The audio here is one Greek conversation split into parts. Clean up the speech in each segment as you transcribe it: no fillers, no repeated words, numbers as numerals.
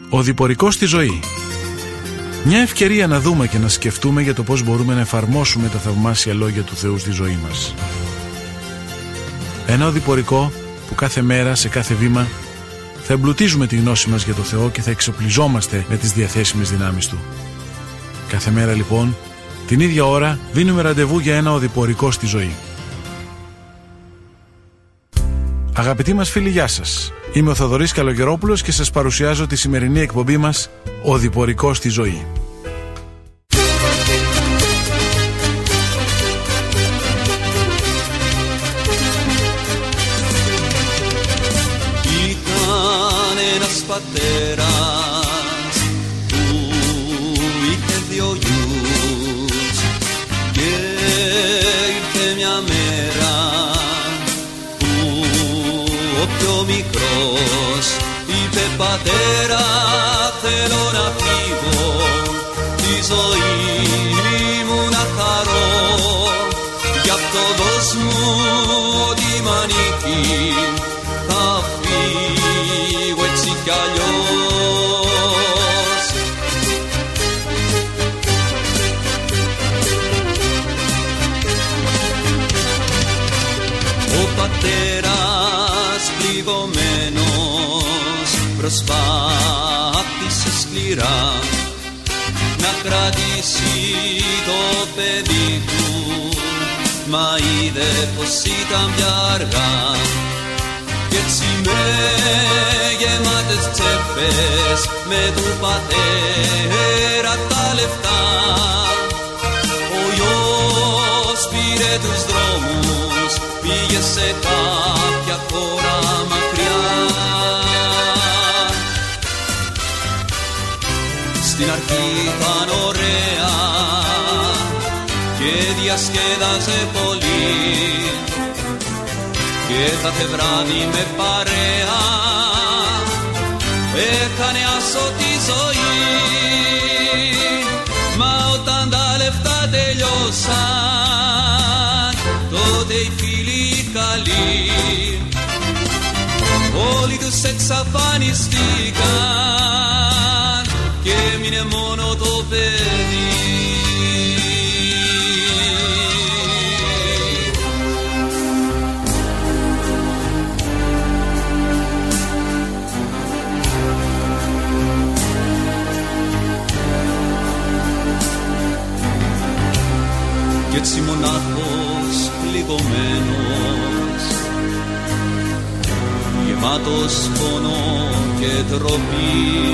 Ο διπορικός στη ζωή. Μια ευκαιρία να δούμε και να σκεφτούμε για το πώς μπορούμε να εφαρμόσουμε τα θαυμάσια λόγια του Θεού στη ζωή μας. Ένα οδηπορικό που κάθε μέρα, σε κάθε βήμα, θα εμπλουτίζουμε τη γνώση μας για το Θεό και θα εξοπλιζόμαστε με τις διαθέσιμες δυνάμεις Του. Κάθε μέρα λοιπόν, την ίδια ώρα, δίνουμε ραντεβού για ένα οδηπορικό στη ζωή. Αγαπητοί μας φίλοι, γεια σας. Είμαι ο Θοδωρής Καλογερόπουλος και σας παρουσιάζω τη σημερινή εκπομπή μας «Οδηπορικό στη ζωή». Ήταν ένας πατέρας που είχε 2 γιους και ήρθε μια μέρα ο πιο μικρός είπε πατέρα θέλω να φύγω τη ζωή μου να χαρώ γι' αυτό δώσ' μου ό,τι μ' ανήκει θα φύγω έτσι κι αλλιώς. Ο πατέρας πληγωμένος προσπάθησε σκληρά να κρατήσει το παιδί του, μα είδε πως ήταν πια αργά κι έτσι με γεμάτες τσέπες με του πατέρα τα λεφτά ο γιος πήρε τους δρόμους, πήγε σε κάποια χώρα μακριά. Στην αρχή ήταν ωραία και διασκέδαζε πολύ και κάθε βράδυ με παρέα έκανε άσο τη ζωή. Μα όταν τα λεφτά τελειώσαν τότε οι φίλοι καλοί όλοι τους εξαφανιστήκαν και έμεινε μόνο το παιδί. Κι έτσι μονάχος πληγωμένος γεμάτος πόνο και τροπή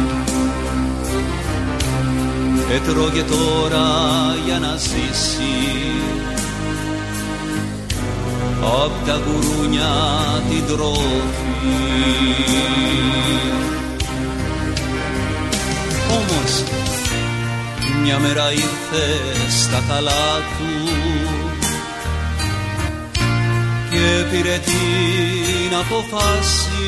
έτρωγε τώρα για να ζήσει απ' τα γουρούνια την τροφή. Όμως μια μέρα ήρθε στα καλά του και πήρε την αποφάση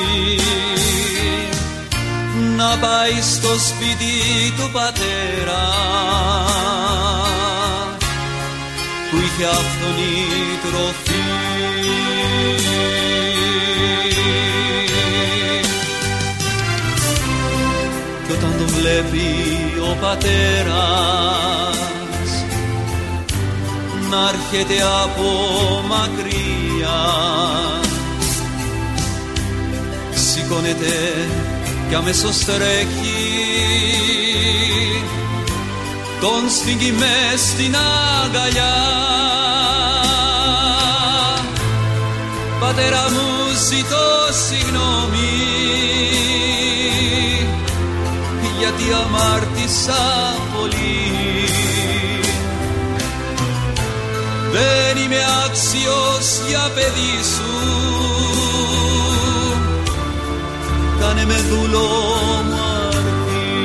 να πάει στο σπίτι του πατέρα που είχε άφθονη τροφή. Κι όταν τον βλέπει ο πατέρας να έρχεται από μακριά σηκώνεται κι αμέσως τρέχει τον σφίγγει μες στην αγκαλιά. Πατέρα μου ζητώ συγγνώμη γιατί αμάρτησα πολύ, δεν είμαι άξιος για παιδί σου, κάνε με δούλο μου αρκεί.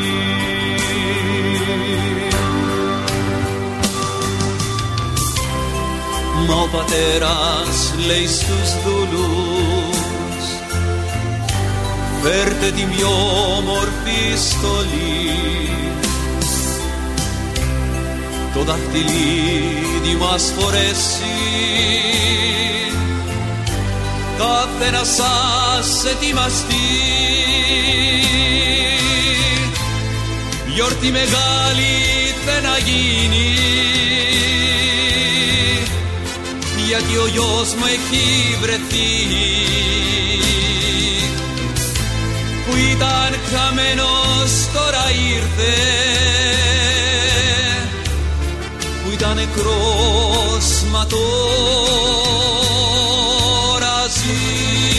Μα ο πατέρας λέει στους δούλους φέρτε την πιο όμορφη στολή, το δαχτυλίδι μας φορέσει, καθένας σας ετοιμαστεί. τη μεγάλη να γίνει, γιατί ο γιος μου έχει βρεθεί, που ήταν χαμένος τώρα ήρθε, που ήταν νεκρός μα τώρα ζει.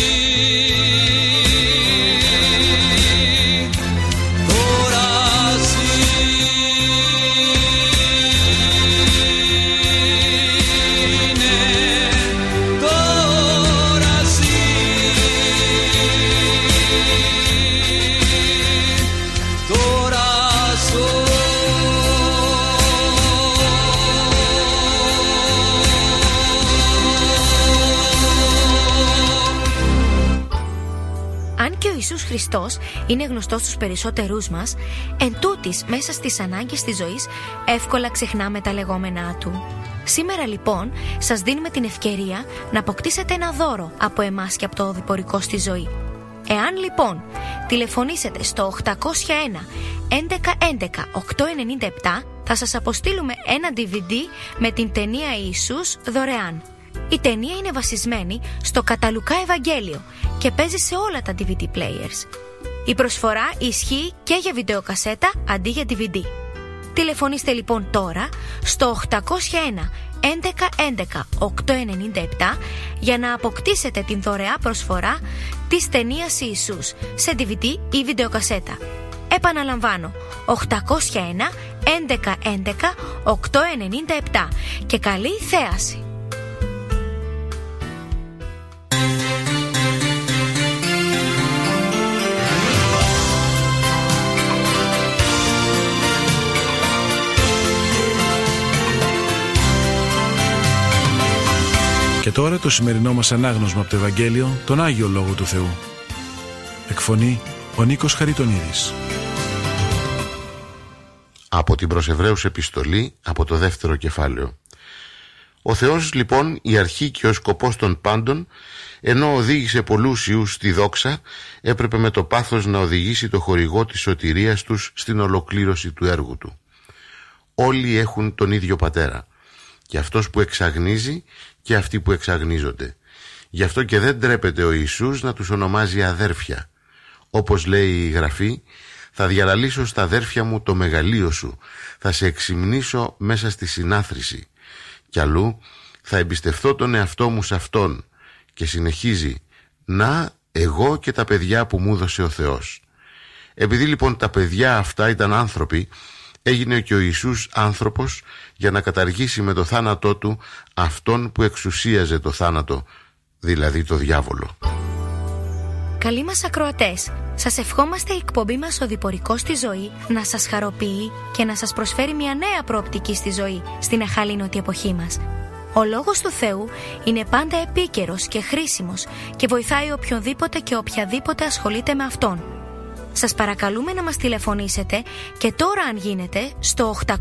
Ο Ιησούς Χριστός είναι γνωστός στους περισσότερούς μας, εν τούτης μέσα στις ανάγκες της ζωής εύκολα ξεχνάμε τα λεγόμενά του. Σήμερα λοιπόν σας δίνουμε την ευκαιρία να αποκτήσετε ένα δώρο από εμάς και από το οδηπορικό στη ζωή. Εάν λοιπόν τηλεφωνήσετε στο 801 11 11 897 θα σας αποστείλουμε ένα DVD με την ταινία Ιησούς δωρεάν. Η ταινία είναι βασισμένη στο κατά Λουκά Ευαγγέλιο και παίζει σε όλα τα DVD players. Η προσφορά ισχύει και για βιντεοκασέτα αντί για DVD. Τηλεφωνήστε λοιπόν τώρα στο 801 11 11 897 για να αποκτήσετε την δωρεά προσφορά της ταινίας Ιησούς σε DVD ή βιντεοκασέτα. Επαναλαμβάνω, 801 11 11 897 και καλή θέαση. Και τώρα το σημερινό μας ανάγνωσμα από το Ευαγγέλιο, τον Άγιο Λόγο του Θεού. Εκφωνεί ο Νίκος Χαριτονίδης. Από την προς Εβραίους επιστολή, από το 2ο κεφάλαιο. Ο Θεός λοιπόν, η αρχή και ο σκοπός των πάντων, ενώ οδήγησε πολλούς ιούς στη δόξα, έπρεπε με το πάθος να οδηγήσει το χορηγό της σωτηρίας τους στην ολοκλήρωση του έργου του. Όλοι έχουν τον ίδιο πατέρα, και αυτός που εξαγνίζει και αυτοί που εξαγνίζονται. Γι' αυτό και δεν τρέπεται ο Ιησούς να τους ονομάζει αδέρφια. Όπως λέει η Γραφή, θα διαλαλήσω στα αδέρφια μου το μεγαλείο σου, θα σε εξυμνήσω μέσα στη συνάθρηση. Κι αλλού, θα εμπιστευτώ τον εαυτό μου σε αυτόν. Και συνεχίζει, να εγώ και τα παιδιά που μου έδωσε ο Θεός. Επειδή λοιπόν τα παιδιά αυτά ήταν άνθρωποι, έγινε και ο Ιησούς άνθρωπος για να καταργήσει με το θάνατό του αυτόν που εξουσίαζε το θάνατο, δηλαδή το διάβολο. Καλοί μας ακροατές, σας ευχόμαστε η εκπομπή μας οδηπορικό στη ζωή να σας χαροποιεί και να σας προσφέρει μια νέα προοπτική στη ζωή στην αχαλήνωτη εποχή μας. Ο Λόγος του Θεού είναι πάντα επίκαιρος και χρήσιμος και βοηθάει οποιονδήποτε και οποιαδήποτε ασχολείται με αυτόν. Σας παρακαλούμε να μας τηλεφωνήσετε και τώρα αν γίνεται στο 801 11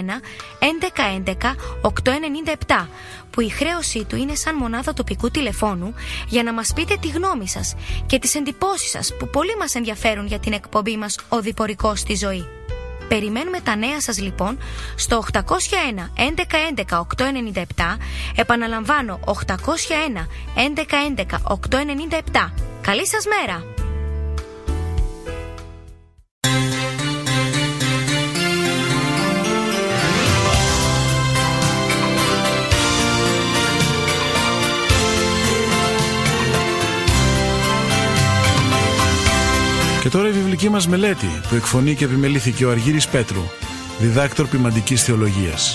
11 897 που η χρέωσή του είναι σαν μονάδα τοπικού τηλεφώνου για να μας πείτε τη γνώμη σας και τις εντυπώσεις σας που πολύ μας ενδιαφέρουν για την εκπομπή μας οδηπορικό στη ζωή. Περιμένουμε τα νέα σας λοιπόν στο 801 11 11 897, επαναλαμβάνω 801 11 11 897. Καλή σας μέρα! Και τώρα η βιβλική μας μελέτη που εκφωνεί και επιμελήθηκε ο Αργύρης Πέτρου, διδάκτορ ποιμαντικής θεολογίας.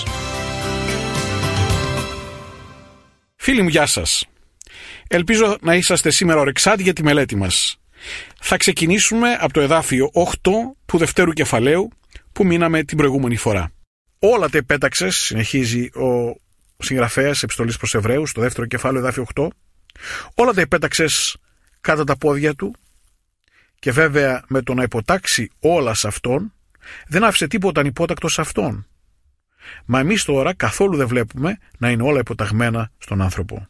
Φίλοι μου, γεια σας. Ελπίζω να είσαστε σήμερα ορεξάτοι για τη μελέτη μας. Θα ξεκινήσουμε από το εδάφιο 8 του δευτέρου κεφαλαίου που μείναμε την προηγούμενη φορά. Όλα τα επέταξες, συνεχίζει ο συγγραφέας επιστολής προς Εβραίους, το δεύτερο κεφάλαιο, εδάφιο 8, όλα τα επέταξες κάτω τα πόδια του. Και βέβαια με το να υποτάξει όλα σε αυτόν, δεν άφησε τίποτα ανυπότακτο σε αυτόν. Μα εμείς τώρα καθόλου δεν βλέπουμε να είναι όλα υποταγμένα στον άνθρωπο.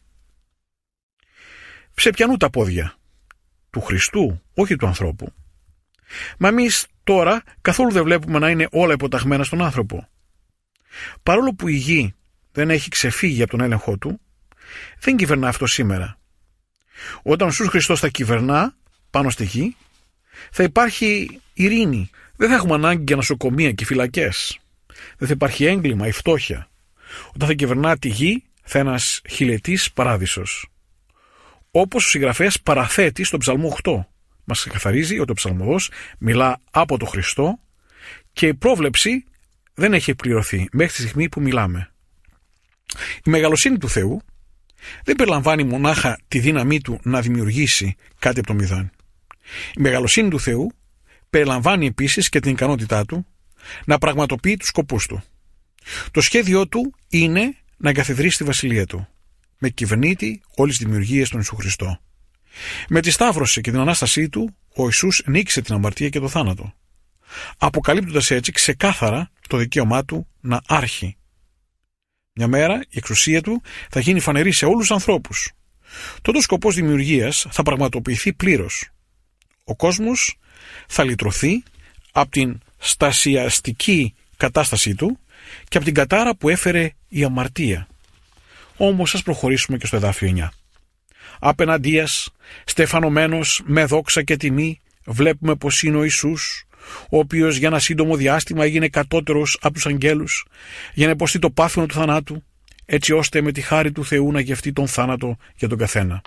Σε ποιανού τα πόδια? Του Χριστού, όχι του ανθρώπου. Μα εμείς Τώρα καθόλου δεν βλέπουμε να είναι όλα υποταγμένα στον άνθρωπο. Παρόλο που η γη δεν έχει ξεφύγει από τον έλεγχό του, δεν κυβερνά αυτό σήμερα. Όταν ο Ιησούς Χριστός θα κυβερνά πάνω στη γη, θα υπάρχει ειρήνη. Δεν θα έχουμε ανάγκη για νοσοκομεία και φυλακές. Δεν θα υπάρχει έγκλημα ή φτώχεια. Όταν θα κυβερνά τη γη, θα είναι ένας χιλιετής παράδεισος. Όπως ο συγγραφέας παραθέτει στον Ψαλμό 8. Μας καθαρίζει ότι ο ψαλμοδός μιλά από τον Χριστό και η πρόβλεψη δεν έχει εκπληρωθεί μέχρι τη στιγμή που μιλάμε. Η μεγαλοσύνη του Θεού δεν περιλαμβάνει μονάχα τη δύναμή του να δημιουργήσει κάτι από το μηδέν. Η μεγαλοσύνη του Θεού περιλαμβάνει επίσης και την ικανότητά του να πραγματοποιεί τους σκοπούς του. Το σχέδιό του είναι να εγκαθιδρύσει τη βασιλεία του, με κυβερνήτη όλης της δημιουργίας των Ιησού Χριστό. Με τη Σταύρωση και την Ανάστασή του, ο Ιησούς νίκησε την αμαρτία και το θάνατο, αποκαλύπτοντας έτσι ξεκάθαρα το δικαίωμά του να άρχει. Μια μέρα η εξουσία του θα γίνει φανερή σε όλους τους ανθρώπους. Τότε ο σκοπός δημιουργίας θα πραγματοποιηθεί πλήρως. Ο κόσμος θα λυτρωθεί από την στασιαστική κατάστασή του και από την κατάρα που έφερε η αμαρτία. Όμως ας προχωρήσουμε και στο εδάφιο 9. Απέναντίας, στεφανωμένος με δόξα και τιμή, βλέπουμε πως είναι ο Ιησούς, ο οποίος για ένα σύντομο διάστημα έγινε κατώτερος από τους αγγέλους, για να υποστεί το πάθημα του θανάτου, έτσι ώστε με τη χάρη του Θεού να γευτεί τον θάνατο για τον καθένα.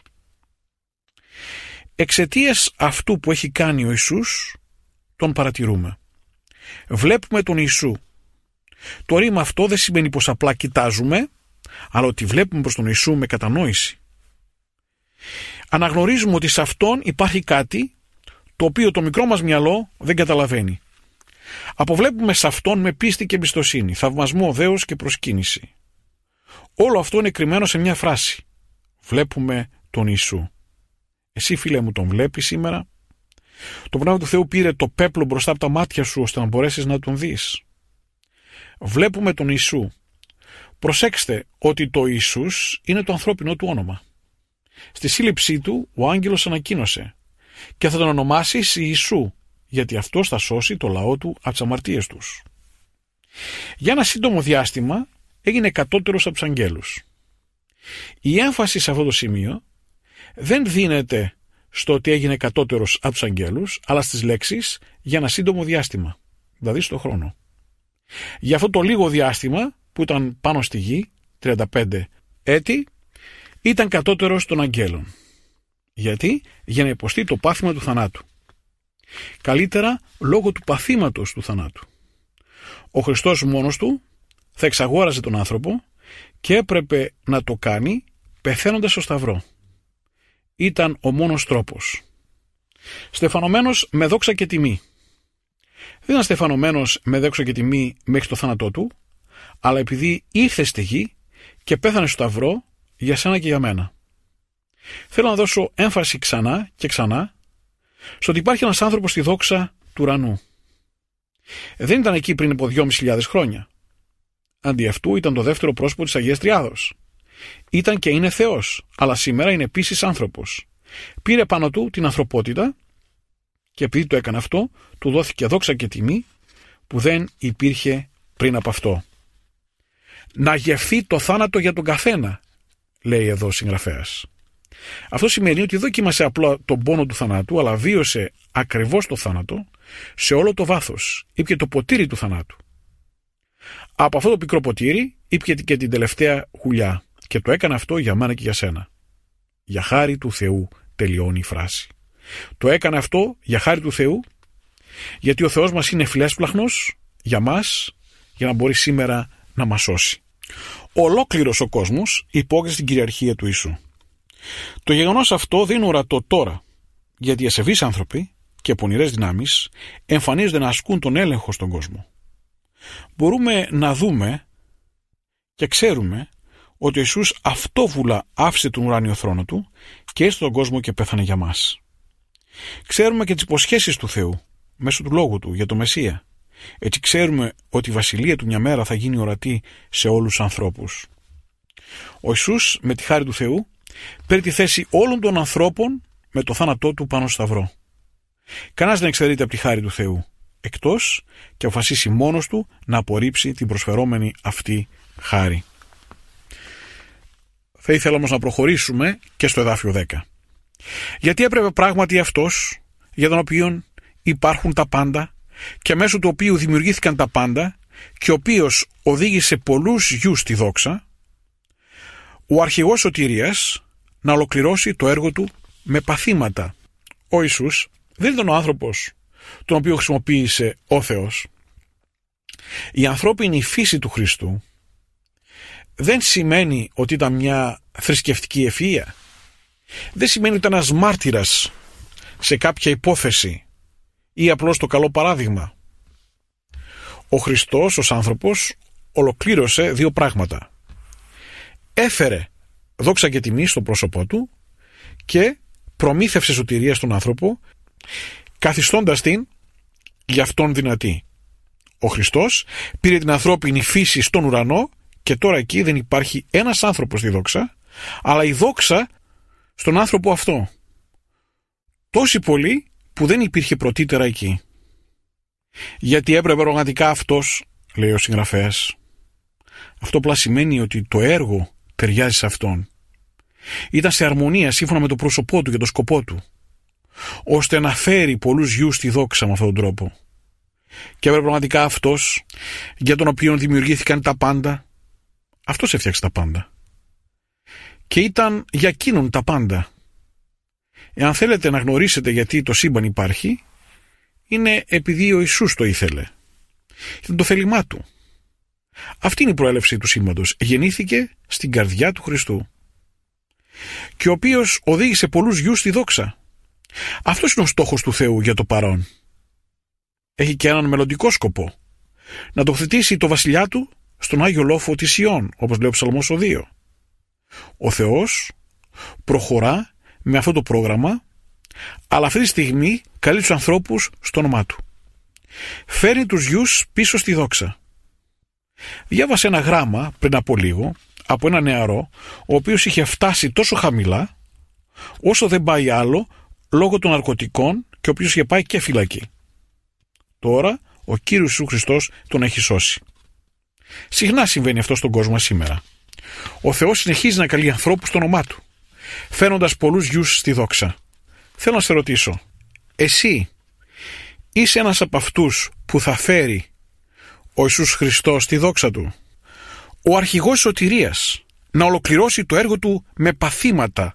Εξαιτίας αυτού που έχει κάνει ο Ιησούς, τον παρατηρούμε. Βλέπουμε τον Ιησού. Το ρήμα αυτό δεν σημαίνει πως απλά κοιτάζουμε, αλλά ότι βλέπουμε προς τον Ιησού με κατανόηση. Αναγνωρίζουμε ότι σε Αυτόν υπάρχει κάτι το οποίο το μικρό μας μυαλό δεν καταλαβαίνει. Αποβλέπουμε σε Αυτόν με πίστη και εμπιστοσύνη, θαυμασμό, δέος και προσκύνηση. Όλο αυτό είναι κρυμμένο σε μια φράση. Βλέπουμε τον Ιησού. Εσύ, φίλε μου, τον βλέπεις σήμερα? Το Πνεύμα του Θεού πήρε το πέπλο μπροστά από τα μάτια σου ώστε να μπορέσεις να τον δεις. Βλέπουμε τον Ιησού. Προσέξτε ότι το Ιησούς είναι το ανθρώπινο του όνομα. Στη σύλληψή του ο άγγελος ανακοίνωσε και θα τον ονομάσει Ιησού, γιατί αυτός θα σώσει το λαό του από τις αμαρτίες τους. Για ένα σύντομο διάστημα έγινε κατώτερος από τους αγγέλους. Η έμφαση σε αυτό το σημείο δεν δίνεται στο ότι έγινε κατώτερος από τους αγγέλους, αλλά στις λέξεις για ένα σύντομο διάστημα, δηλαδή στο χρόνο. Για αυτό το λίγο διάστημα που ήταν πάνω στη γη, 35 έτη, ήταν κατώτερος των αγγέλων. Γιατί? Για να υποστεί το πάθημα του θανάτου. Καλύτερα λόγω του παθήματος του θανάτου. Ο Χριστός μόνος του θα εξαγόραζε τον άνθρωπο και έπρεπε να το κάνει πεθαίνοντας στο σταυρό. Ήταν ο μόνος τρόπος. Στεφανωμένος με δόξα και τιμή. Δεν ήταν στεφανωμένος με δόξα και τιμή μέχρι το θάνατό του, αλλά επειδή ήρθε στη γη και πέθανε στο σταυρό για σένα και για μένα. Θέλω να δώσω έμφαση ξανά και ξανά στο ότι υπάρχει ένας άνθρωπος στη δόξα του ουρανού. Δεν ήταν εκεί πριν από 2.500 χρόνια. Αντί αυτού ήταν το δεύτερο πρόσωπο της Αγίας Τριάδος. Ήταν και είναι Θεός, αλλά σήμερα είναι επίσης άνθρωπος. Πήρε πάνω του την ανθρωπότητα και επειδή το έκανε αυτό, του δόθηκε δόξα και τιμή που δεν υπήρχε πριν από αυτό. Να γευθεί το θάνατο για τον καθένα, λέει εδώ ο συγγραφέας. Αυτό σημαίνει ότι δεν δοκίμασε απλά τον πόνο του θανάτου, αλλά βίωσε ακριβώς το θάνατο σε όλο το βάθος. Ήπιε το ποτήρι του θανάτου. Από αυτό το πικρό ποτήρι ήπιε και την τελευταία γουλιά και το έκανε αυτό για μένα και για σένα. Για χάρη του Θεού τελειώνει η φράση. Το έκανε αυτό για χάρη του Θεού, γιατί ο Θεός μας είναι φιλέσπλαχνος για μας, για να μπορεί σήμερα να μας σώσει. Ολόκληρος ο κόσμος υπόκειται στην κυριαρχία του Ιησού. Το γεγονός αυτό δεν είναι ορατό τώρα, γιατί οι ασεβείς άνθρωποι και πονηρές δυνάμεις εμφανίζονται να ασκούν τον έλεγχο στον κόσμο. Μπορούμε να δούμε και ξέρουμε ότι ο Ιησούς αυτόβουλα άφησε τον ουράνιο θρόνο του και ήρθε στον κόσμο και πέθανε για μας. Ξέρουμε και τις υποσχέσεις του Θεού μέσω του λόγου του για το Μεσσία. Έτσι ξέρουμε ότι η βασιλεία του μια μέρα θα γίνει ορατή σε όλους τους ανθρώπους. Ο Ιησούς με τη χάρη του Θεού παίρνει τη θέση όλων των ανθρώπων με το θάνατό του πάνω στο σταυρό. Κανένας δεν εξαιρείται από τη χάρη του Θεού. εκτός και αποφασίσει μόνος του να απορρίψει την προσφερόμενη αυτή χάρη. Θα ήθελα όμως να προχωρήσουμε και στο εδάφιο 10. Γιατί έπρεπε πράγματι αυτός για τον οποίο υπάρχουν τα πάντα και μέσω του οποίου δημιουργήθηκαν τα πάντα και ο οποίος οδήγησε πολλούς γιους στη δόξα, ο αρχηγός σωτηρίας να ολοκληρώσει το έργο του με παθήματα. Ο Ιησούς δεν ήταν ο άνθρωπος τον οποίο χρησιμοποίησε ο Θεός. Η ανθρώπινη φύση του Χριστού δεν σημαίνει ότι ήταν μια θρησκευτική ευφυΐα. Δεν σημαίνει ότι ήταν ένας μάρτυρας σε κάποια υπόθεση ή απλώς το καλό παράδειγμα. Ο Χριστός ως άνθρωπος ολοκλήρωσε δύο πράγματα. Έφερε δόξα και τιμή στο πρόσωπό του και προμήθευσε σωτηρία στον άνθρωπο, καθιστώντας την για αυτόν δυνατή. Ο Χριστός πήρε την ανθρώπινη φύση στον ουρανό και τώρα εκεί δεν υπάρχει ένας άνθρωπος στη δόξα, αλλά η δόξα στον άνθρωπο αυτό. Τόσοι πολλοί που δεν υπήρχε πρωτήτερα εκεί. Γιατί έπρεπε πραγματικά αυτός, λέει ο συγγραφέας. Αυτό απλά σημαίνει ότι το έργο ταιριάζει σε αυτόν. Ήταν σε αρμονία σύμφωνα με το πρόσωπό του και το σκοπό του, ώστε να φέρει πολλούς γιους στη δόξα με αυτόν τον τρόπο. Και έπρεπε πραγματικά αυτός, για τον οποίο δημιουργήθηκαν τα πάντα, αυτός έφτιαξε τα πάντα. Και ήταν για εκείνον τα πάντα. Εάν θέλετε να γνωρίσετε γιατί το σύμπαν υπάρχει, είναι επειδή ο Ιησούς το ήθελε. Ήταν το θέλημά του. Αυτή είναι η προέλευση του σύμπαντος. Γεννήθηκε στην καρδιά του Χριστού. Και ο οποίος οδήγησε πολλούς γιους στη δόξα. Αυτός είναι ο στόχος του Θεού για το παρόν. Έχει και έναν μελλοντικό σκοπό. Να τοποθετήσει το βασιλιά του στον Άγιο Λόφο της Ιών, όπως λέει ο Ψαλμός 2. Ο Θεός προχωρά με αυτό το πρόγραμμα, αλλά αυτή τη στιγμή καλεί τους ανθρώπους στο όνομά του. Φέρνει τους γιους πίσω στη δόξα. Διάβασε ένα γράμμα πριν από λίγο από ένα νεαρό, ο οποίος είχε φτάσει τόσο χαμηλά, όσο δεν πάει άλλο, λόγω των ναρκωτικών και ο οποίος είχε πάει και φυλακή. Τώρα ο Κύριος Ιησούς Χριστός τον έχει σώσει. Συχνά συμβαίνει αυτό στον κόσμο σήμερα. Ο Θεός συνεχίζει να καλεί ανθρώπους στο όνομά του, φέρνοντας πολλούς γιους στη δόξα. Θέλω να σε ρωτήσω, εσύ είσαι ένας από αυτούς που θα φέρει ο Ιησούς Χριστός στη δόξα του? Ο αρχηγός σωτηρίας να ολοκληρώσει το έργο του με παθήματα.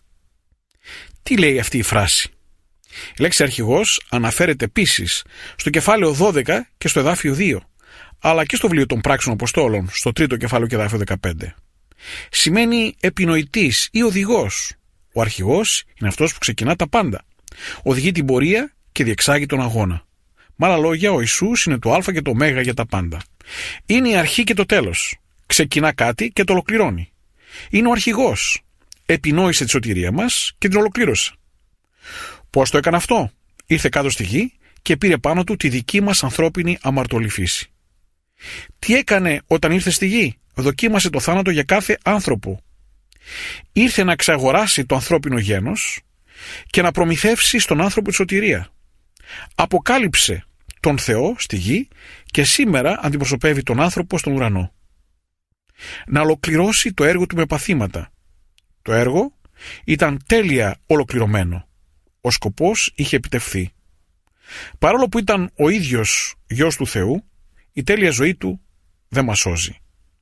Τι λέει αυτή η φράση? Η λέξη αρχηγός αναφέρεται επίσης στο κεφάλαιο 12 και στο εδάφιο 2, αλλά και στο βιβλίο των Πράξεων Αποστόλων, στο 3ο κεφάλαιο και εδάφιο 15. Σημαίνει επινοητής ή οδηγός. Ο αρχηγός είναι αυτός που ξεκινά τα πάντα. Οδηγεί την πορεία και διεξάγει τον αγώνα. Με άλλα λόγια, ο Ιησούς είναι το Α και το Ω για τα πάντα. Είναι η αρχή και το τέλος. Ξεκινά κάτι και το ολοκληρώνει. Είναι ο αρχηγός. Επινόησε τη σωτηρία μας και την ολοκλήρωσε. Πώς το έκανε αυτό? Ήρθε κάτω στη γη και πήρε πάνω του τη δική μας ανθρώπινη αμαρτωλή φύση. Τι έκανε όταν ήρθε στη γη? Δοκίμασε το θάνατο για κάθε άνθρωπο. Ήρθε να εξαγοράσει το ανθρώπινο γένος και να προμηθεύσει στον άνθρωπο τη σωτηρία. Αποκάλυψε τον Θεό στη γη και σήμερα αντιπροσωπεύει τον άνθρωπο στον ουρανό. Να ολοκληρώσει το έργο του με παθήματα. Το έργο ήταν τέλεια ολοκληρωμένο. Ο σκοπός είχε επιτευχθεί. Παρόλο που ήταν ο ίδιος Γιος του Θεού, η τέλεια ζωή του δεν μας σώζει.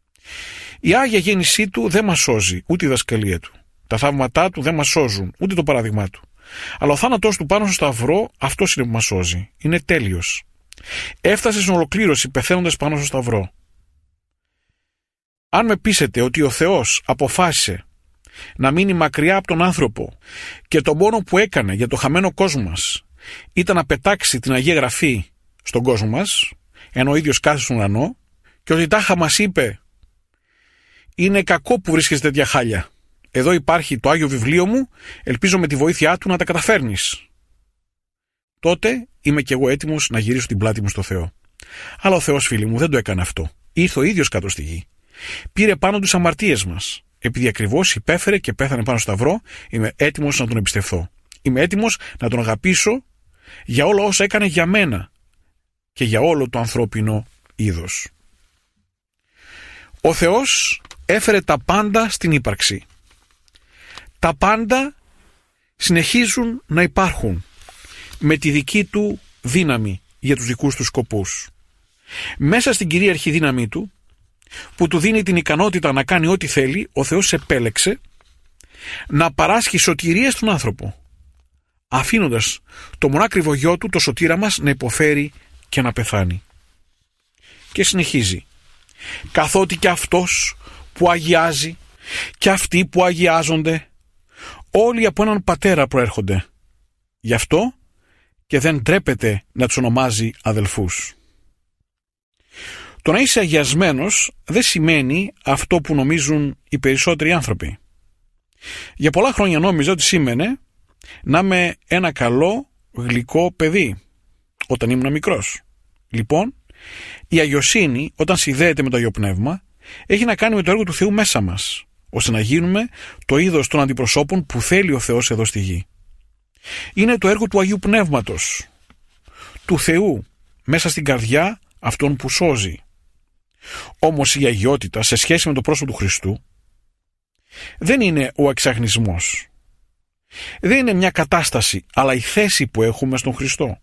Η Άγια γέννησή του δεν μας σώζει, ούτε η δασκαλία του. Τα θαύματά του δεν μας σώζουν, ούτε το παράδειγμά του. Αλλά ο θάνατός του πάνω στο σταυρό, αυτός είναι που μας σώζει. Είναι τέλειος. Έφτασε στην ολοκλήρωση πεθαίνοντας πάνω στο σταυρό. Αν με πείσετε ότι ο Θεός αποφάσισε να μείνει μακριά από τον άνθρωπο και το μόνο που έκανε για το χαμένο κόσμο μας ήταν να πετάξει την Αγία Γραφή στον κόσμο μας, ενώ ο ίδιος κάθεται στον ουρανό, και ότι τάχα μας είπε «Είναι κακό που βρίσκεσαι τέτοια χάλια. Εδώ υπάρχει το Άγιο Βιβλίο μου, ελπίζω με τη βοήθειά του να τα καταφέρνεις». Τότε είμαι κι εγώ έτοιμος να γυρίσω την πλάτη μου στο Θεό. Αλλά ο Θεός, φίλοι μου, δεν το έκανε αυτό. Ήρθε ο ίδιος κάτω στη γη. Πήρε πάνω τους αμαρτίες μας. Επειδή ακριβώς υπέφερε και πέθανε πάνω στο σταυρό, είμαι έτοιμος να τον εμπιστευθώ. Είμαι έτοιμος να τον αγαπήσω για όλα όσα έκανε για μένα. και για όλο το ανθρώπινο είδος. Ο Θεός έφερε τα πάντα στην ύπαρξη. Τα πάντα συνεχίζουν να υπάρχουν με τη δική του δύναμη για τους δικούς του σκοπούς. Μέσα στην κυρίαρχη δύναμή του, που του δίνει την ικανότητα να κάνει ό,τι θέλει, ο Θεός επέλεξε να παράσχει σωτηρία στον άνθρωπο, αφήνοντας το μονάκριβο γιο του, το σωτήρα μας, να υποφέρει και να πεθάνει. Και συνεχίζει: καθότι και αυτός που αγιάζει και αυτοί που αγιάζονται, όλοι από έναν πατέρα προέρχονται. Γι' αυτό και δεν τρέπεται να τους ονομάζει αδελφούς. Το να είσαι αγιασμένος δεν σημαίνει αυτό που νομίζουν οι περισσότεροι άνθρωποι. Για πολλά χρόνια νόμιζα ότι σήμαινε να είμαι ένα καλό, γλυκό παιδί όταν ήμουν μικρός. Λοιπόν, η αγιοσύνη, όταν συνδέεται με το Αγίο Πνεύμα, έχει να κάνει με το έργο του Θεού μέσα μας, ώστε να γίνουμε το είδος των αντιπροσώπων που θέλει ο Θεός εδώ στη γη. Είναι το έργο του Αγίου Πνεύματος, του Θεού, μέσα στην καρδιά αυτών που σώζει. Όμως η αγιότητα σε σχέση με το πρόσωπο του Χριστού δεν είναι ο εξαγνισμός. Δεν είναι μια κατάσταση, αλλά η θέση που έχουμε στον Χριστό.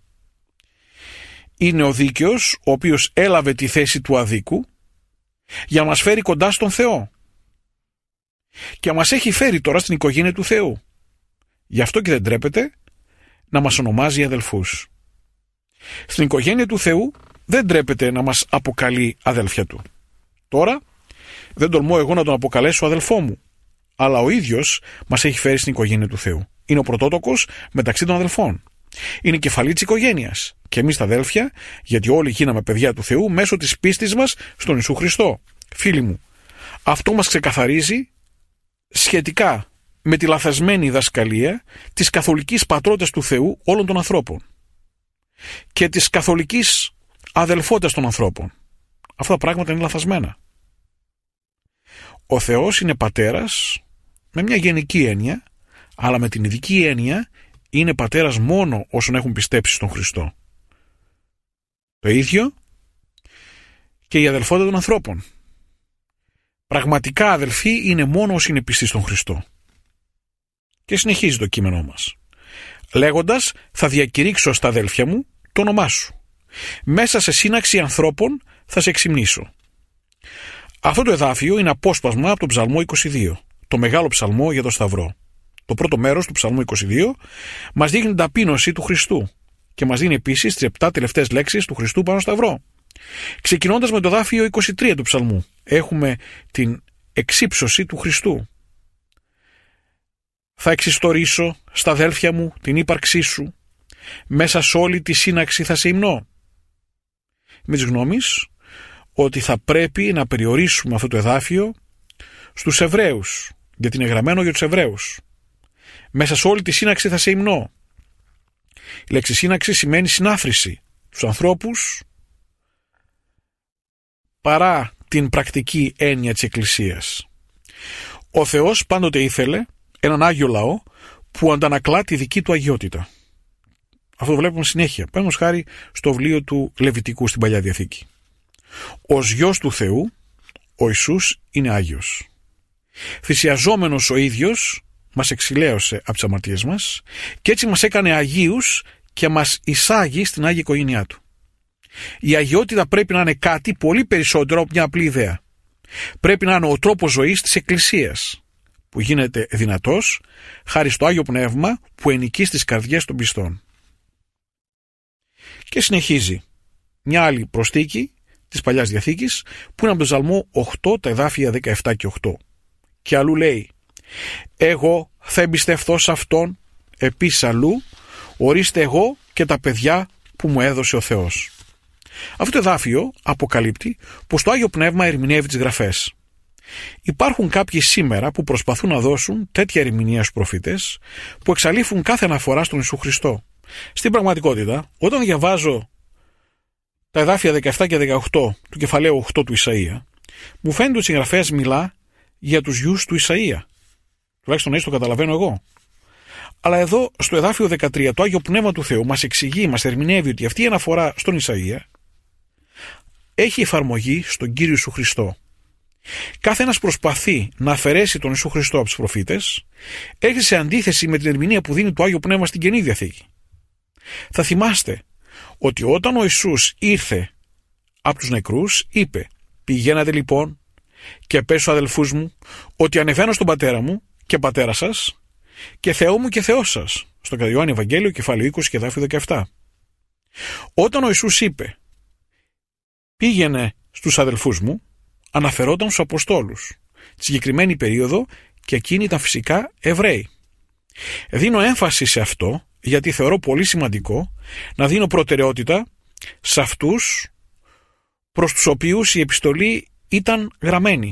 Είναι ο δίκαιος, ο οποίος έλαβε τη θέση του αδίκου για να μας φέρει κοντά στον Θεό. Και μας έχει φέρει τώρα στην οικογένεια του Θεού. Γι' αυτό και δεν τρέπεται να μας ονομάζει αδελφούς. Στην οικογένεια του Θεού δεν τρέπεται να μας αποκαλεί αδέλφια του. Τώρα δεν τολμώ εγώ να τον αποκαλέσω αδελφό μου, αλλά ο ίδιος μας έχει φέρει στην οικογένεια του Θεού. Είναι ο πρωτότοκος μεταξύ των αδελφών. Είναι κεφαλή της οικογένειας. Και εμείς τα αδέλφια, γιατί όλοι γίναμε παιδιά του Θεού μέσω της πίστης μας στον Ιησού Χριστό. Φίλοι μου, αυτό μας ξεκαθαρίζει σχετικά με τη λαθασμένη δασκαλία της καθολικής πατρότητας του Θεού όλων των ανθρώπων και της καθολικής αδελφότητας των ανθρώπων. Αυτά τα πράγματα είναι λαθασμένα. Ο Θεός είναι πατέρας με μια γενική έννοια, αλλά με την ειδική έννοια είναι πατέρας μόνο όσων έχουν πιστέψει στον Χριστό. Το ίδιο και η αδελφότητα των ανθρώπων. Πραγματικά αδελφοί είναι μόνο όσοι είναι πιστοί στον Χριστό. Και συνεχίζει το κείμενό μας, λέγοντας: θα διακηρύξω στα αδέλφια μου το όνομά σου. Μέσα σε σύναξη ανθρώπων θα σε εξυμνήσω. Αυτό το εδάφιο είναι απόσπασμα από τον Ψαλμό 22, το μεγάλο ψαλμό για το Σταυρό. Το πρώτο μέρος του Ψαλμού 22 μας δείχνει την ταπείνωση του Χριστού και μας δίνει επίσης τις 7 τελευταίες λέξεις του Χριστού πάνω στο Σταυρό. Ξεκινώντας με το εδάφιο 23 του Ψαλμού, έχουμε την εξύψωση του Χριστού. Θα εξιστορήσω στα αδέλφια μου την ύπαρξή σου, μέσα σε όλη τη σύναξη θα σε υμνώ. Είμαι της γνώμης ότι θα πρέπει να περιορίσουμε αυτό το εδάφιο στους Εβραίους, γιατί είναι γραμμένο για τους Εβραίους. Μέσα σε όλη τη σύναξη θα σε υμνώ. Η λέξη σύναξη σημαίνει συνάφρηση στους ανθρώπους παρά την πρακτική έννοια της Εκκλησίας. Ο Θεός πάντοτε ήθελε έναν Άγιο λαό που αντανακλά τη δική του αγιότητα. Αυτό το βλέπουμε συνέχεια. Παραδείγματος χάρη στο βιβλίο του Λεβιτικού στην Παλιά Διαθήκη. Ως γιος του Θεού, ο Ιησούς είναι Άγιος. Θυσιαζόμενος ο ίδιος, μας εξηλαίωσε από τις αμαρτίες μας και έτσι μας έκανε αγίους και μας εισάγει στην Άγια οικογένειά του. Η αγιότητα πρέπει να είναι κάτι πολύ περισσότερο από μια απλή ιδέα. Πρέπει να είναι ο τρόπος ζωής της Εκκλησίας, που γίνεται δυνατός χάρη στο Άγιο Πνεύμα που ενοικεί στις καρδιές των πιστών. Και συνεχίζει μια άλλη προστίκη της Παλιάς Διαθήκης που είναι από τον Ψαλμό 8, τα εδάφια 17 και 8. Και αλλού λέει: εγώ θα εμπιστευθώ σε Αυτόν, επίσης αλλού, ορίστε εγώ και τα παιδιά που μου έδωσε ο Θεός. Αυτό το εδάφιο αποκαλύπτει πως το Άγιο Πνεύμα ερμηνεύει τις Γραφές. Υπάρχουν κάποιοι σήμερα που προσπαθούν να δώσουν τέτοια ερμηνεία στους προφήτες που εξαλείφουν κάθε αναφορά στον Ιησού Χριστό. Στην πραγματικότητα, όταν διαβάζω τα εδάφια 17 και 18 του κεφαλαίου 8 του Ισαΐα, μου φαίνεται ότι οι συγγραφέας μιλά για τους γιους του Ισαΐα. Τουλάχιστον έτσι το καταλαβαίνω εγώ. Αλλά εδώ στο εδάφιο 13 το Άγιο Πνεύμα του Θεού μας εξηγεί, μας ερμηνεύει ότι αυτή η αναφορά στον Ισαΐα έχει εφαρμογή στον Κύριο Ιησού Χριστό. Κάθε ένας προσπαθεί να αφαιρέσει τον Ιησού Χριστό από τους προφήτες, έρχεται σε αντίθεση με την ερμηνεία που δίνει το Άγιο Πνεύμα στην Καινή Διαθήκη. Θα θυμάστε ότι όταν ο Ιησούς ήρθε από τους νεκρούς, είπε «Πηγαίνατε λοιπόν και πες στους αδελφούς μου ότι ανεβαίνω στον πατέρα μου και πατέρα σας και Θεό μου και Θεός σας», στο κατά Ιωάννη Ευαγγέλιο κεφάλαιο 20 και εδάφιο 17. Όταν ο Ιησούς είπε «Πήγαινε στους αδελφούς μου», αναφερόταν στους Αποστόλους, τη συγκεκριμένη περίοδο, και εκείνοι ήταν φυσικά Εβραίοι. Δίνω έμφαση σε αυτό γιατί θεωρώ πολύ σημαντικό να δίνω προτεραιότητα σε αυτούς προς τους οποίους η επιστολή ήταν γραμμένη.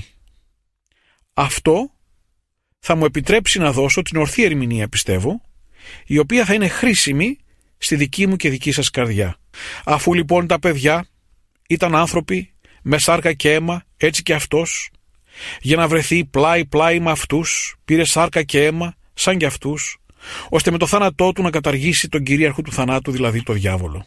Αυτό θα μου επιτρέψει να δώσω την ορθή ερμηνεία, πιστεύω, η οποία θα είναι χρήσιμη στη δική μου και δική σας καρδιά. Αφού λοιπόν τα παιδιά ήταν άνθρωποι με σάρκα και αίμα, έτσι και αυτός, για να βρεθεί πλάι-πλάι με αυτούς, πήρε σάρκα και αίμα σαν και αυτούς, ώστε με το θάνατό του να καταργήσει τον κυρίαρχο του θανάτου, δηλαδή το διάβολο.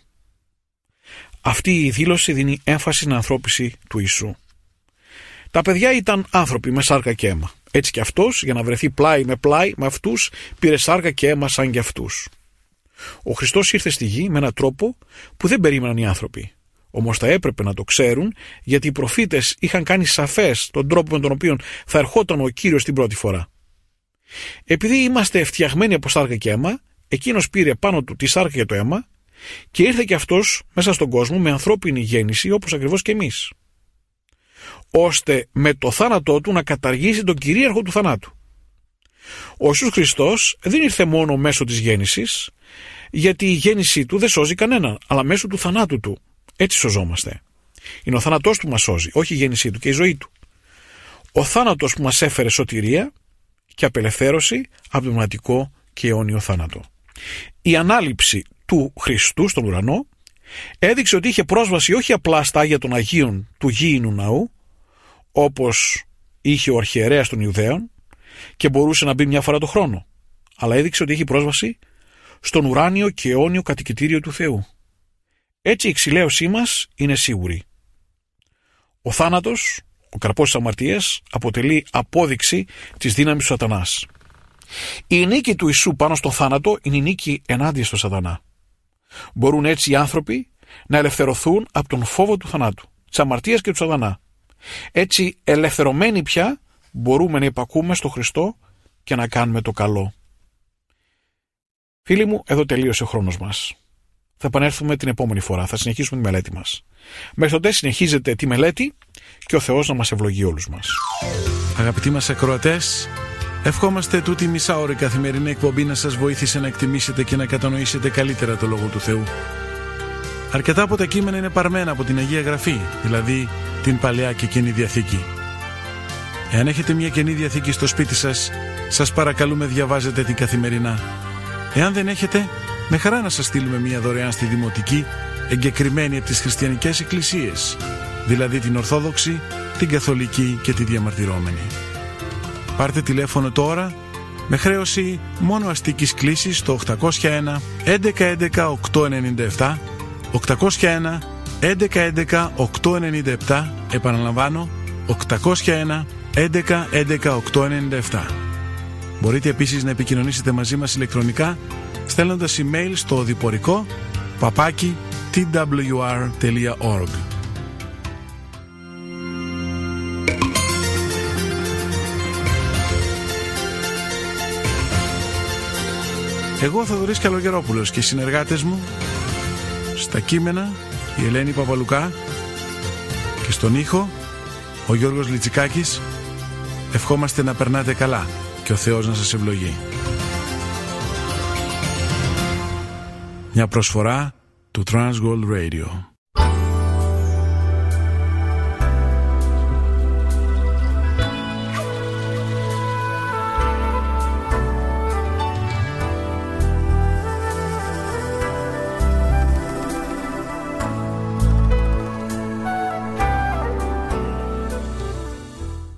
Αυτή η δήλωση δίνει έμφαση στην ανθρώπιση του Ιησού. Τα παιδιά ήταν άνθρωποι με σάρκα και αίμα. Έτσι και αυτός, για να βρεθεί πλάι με αυτούς, πήρε σάρκα και αίμα σαν και αυτούς. Ο Χριστός ήρθε στη γη με έναν τρόπο που δεν περίμεναν οι άνθρωποι. Όμως θα έπρεπε να το ξέρουν, γιατί οι προφήτες είχαν κάνει σαφές τον τρόπο με τον οποίο θα ερχόταν ο Κύριος την πρώτη φορά. Επειδή είμαστε φτιαγμένοι από σάρκα και αίμα, εκείνος πήρε πάνω του τη σάρκα και το αίμα και ήρθε και αυτός μέσα στον κόσμο με ανθρώπινη γέννηση, όπως ακριβώς και εμείς, ώστε με το θάνατό του να καταργήσει τον κυρίαρχο του θανάτου. Ο Ιησούς Χριστός δεν ήρθε μόνο μέσω της γέννησης, γιατί η γέννησή του δεν σώζει κανέναν, αλλά μέσω του θανάτου του. Έτσι σωζόμαστε. Είναι ο θάνατός που μας σώζει, όχι η γέννησή του και η ζωή του. Ο θάνατος που μας έφερε σωτηρία και απελευθέρωση από το πνευματικό και αιώνιο θάνατο. Η ανάληψη του Χριστού στον ουρανό έδειξε ότι είχε πρόσβαση όχι απλά στα Άγια των Αγίων του γήινου ναού, όπως είχε ο αρχιερέας των Ιουδαίων και μπορούσε να μπει μια φορά το χρόνο, αλλά έδειξε ότι είχε πρόσβαση στον ουράνιο και αιώνιο κατοικητήριο του Θεού. Έτσι η εξηλαίωσή μας είναι σίγουρη. Ο θάνατος, ο καρπός της αμαρτίας, αποτελεί απόδειξη της δύναμης του σατανάς. Η νίκη του Ιησού πάνω στο θάνατο είναι η νίκη ενάντια στο σατανά. Μπορούν έτσι οι άνθρωποι να ελευθερωθούν από τον φόβο του θανάτου, της αμαρτίας και του σατανά. Έτσι ελευθερωμένοι πια μπορούμε να υπακούμε στο Χριστό και να κάνουμε το καλό. Φίλοι μου, εδώ τελείωσε ο χρόνος μας. Θα επανέλθουμε την επόμενη φορά, θα συνεχίσουμε τη μελέτη μας. Μέχρι τότε συνεχίζετε τη μελέτη και ο Θεός να μας ευλογεί όλους μας. Αγαπητοί μας ακροατές, ευχόμαστε τούτη μισάωρη καθημερινή εκπομπή να σας βοήθησε να εκτιμήσετε και να κατανοήσετε καλύτερα το Λόγο του Θεού. Αρκετά από τα κείμενα είναι παρμένα από την Αγία Γραφή, δηλαδή την Παλαιά και Καινή Διαθήκη. Εάν έχετε μια Καινή Διαθήκη στο σπίτι σας, σας παρακαλούμε διαβάζετε την καθημερινά. Εάν δεν έχετε, με χαρά να σας στείλουμε μια δωρεάν στη Δημοτική, εγκεκριμένη από τις χριστιανικές εκκλησίες, δηλαδή την Ορθόδοξη, την Καθολική και τη Διαμαρτυρόμενη. Πάρτε τηλέφωνο τώρα με χρέωση μόνο αστικής κλήσης στο 801 1111 897, 801 1111 897, επαναλαμβάνω 801 1111 897. Μπορείτε επίσης να επικοινωνήσετε μαζί μας ηλεκτρονικά στέλνοντας email στο οδηπορικό @twr.org. Εγώ, Θοδωρής Καλογερόπουλος, και οι συνεργάτες μου στα κείμενα η Ελένη Παπαλουκά και στον ήχο ο Γιώργος Λιτσικάκης, ευχόμαστε να περνάτε καλά και ο Θεός να σας ευλογεί. Μια προσφορά του Transworld Radio.